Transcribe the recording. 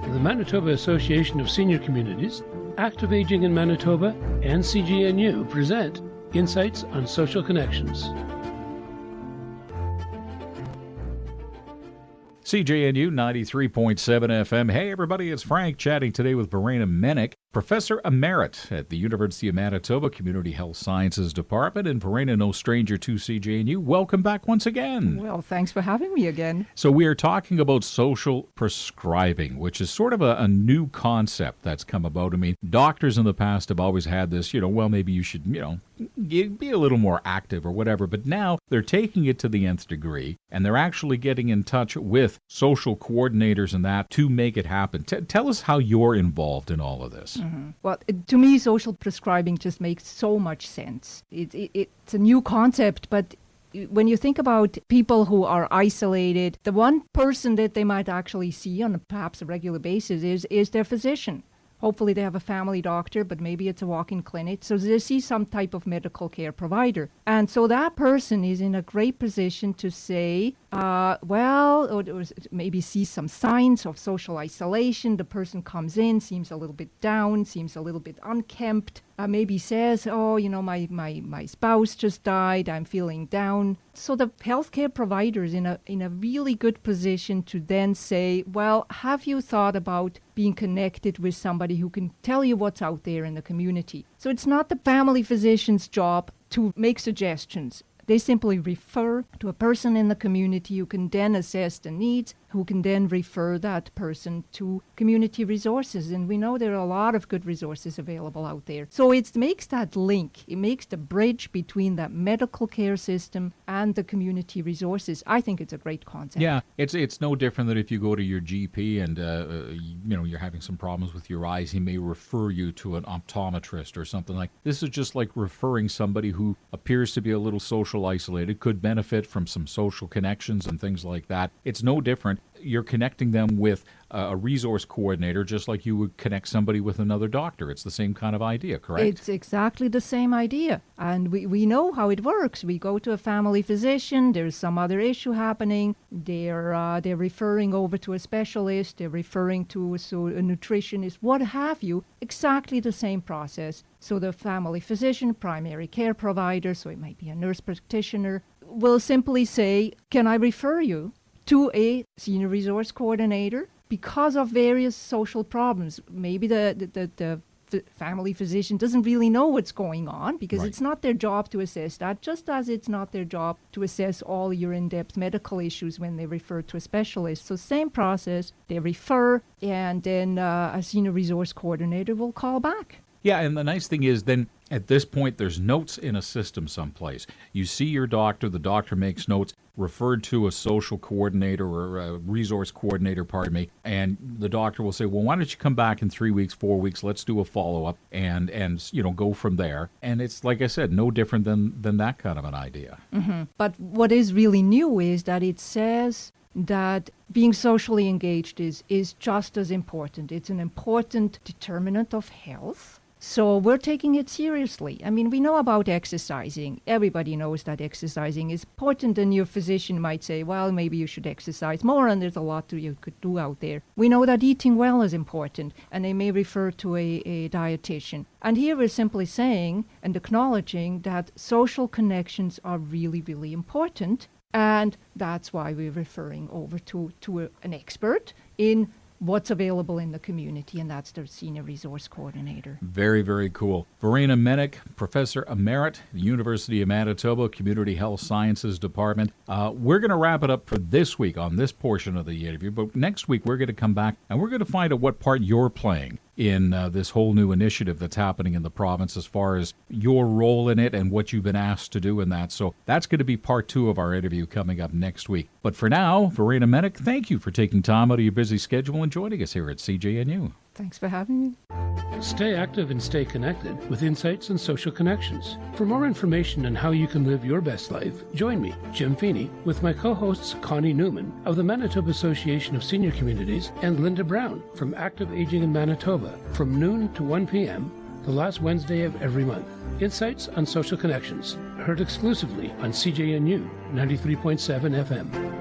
the Manitoba Association of Senior Communities, Active Aging in Manitoba, and CGNU present Insights on Social Connections. CJNU 93.7 FM. Hey, everybody, it's Frank chatting today with Verena Menick, Professor Emerit at the University of Manitoba Community Health Sciences Department. And Verena, no stranger to CJNU. Welcome back once again. Well, thanks for having me again. So we are talking about social prescribing, which is sort of a new concept that's come about. I mean, doctors in the past have always had this, well, maybe you should, be a little more active or whatever. But now they're taking it to the nth degree, and they're actually getting in touch with social coordinators and that to make it happen. Tell us how you're involved in all of this. Mm-hmm. Well, to me, social prescribing just makes so much sense. It's a new concept, but when you think about people who are isolated, the one person that they might actually see on perhaps a regular basis is their physician. Hopefully they have a family doctor, but maybe it's a walk-in clinic. So they see some type of medical care provider. And so that person is in a great position to say, or maybe see some signs of social isolation. The person comes in, seems a little bit down, seems a little bit unkempt. Maybe says, my spouse just died, I'm feeling down. So the healthcare provider is in a really good position to then say, well, have you thought about being connected with somebody who can tell you what's out there in the community? So it's not the family physician's job to make suggestions. They simply refer to a person in the community who can then assess the needs, who can then refer that person to community resources. And we know there are a lot of good resources available out there. So it makes that link. It makes the bridge between that medical care system and the community resources. I think it's a great concept. Yeah, it's no different than if you go to your GP and you're having some problems with your eyes. He may refer you to an optometrist or something like. This is just like referring somebody who appears to be a little social isolated, could benefit from some social connections and things like that. It's no different. You're connecting them with a resource coordinator just like you would connect somebody with another doctor. It's the same kind of idea, correct? It's exactly the same idea. And we know how it works. We go to a family physician, there's some other issue happening, they're referring over to a specialist, they're referring to a nutritionist, what have you. Exactly the same process. So the family physician, primary care provider, so it might be a nurse practitioner, will simply say, can I refer you to a senior resource coordinator because of various social problems? Maybe the family physician doesn't really know what's going on because It's not their job to assess that, just as it's not their job to assess all your in-depth medical issues when they refer to a specialist. So same process, they refer, and then a senior resource coordinator will call back. Yeah, and the nice thing is then at this point there's notes in a system someplace. You see your doctor, the doctor makes notes, referred to a social coordinator or a resource coordinator, and the doctor will say, well, why don't you come back in 3 weeks, 4 weeks, let's do a follow-up and go from there. And it's, like I said, no different than that kind of an idea. Mm-hmm. But what is really new is that it says that being socially engaged is just as important. It's an important determinant of health. So we're taking it seriously. I mean, we know about exercising. Everybody knows that exercising is important, and your physician might say, well, maybe you should exercise more, and there's a lot you could do out there. We know that eating well is important, and they may refer to a dietitian. And here we're simply saying and acknowledging that social connections are really, really important, and that's why we're referring over to an expert in what's available in the community, and that's their senior resource coordinator. Very, very cool. Verena Menick, Professor Emerit, University of Manitoba Community Health Sciences Department. We're going to wrap it up for this week on this portion of the interview, but next week we're going to come back and we're going to find out what part you're playing in this whole new initiative that's happening in the province as far as your role in it and what you've been asked to do in that. So that's going to be part 2 of our interview coming up next week. But for now, Verena Menick, thank you for taking time out of your busy schedule and joining us here at CJNU. Thanks for having me. Stay active and stay connected with Insights and Social Connections. For more information on how you can live your best life, join me, Jim Feeney, with my co-hosts Connie Newman of the Manitoba Association of Senior Communities and Linda Brown from Active Aging in Manitoba from noon to 1 p.m. the last Wednesday of every month. Insights on Social Connections, heard exclusively on CJNU 93.7 FM.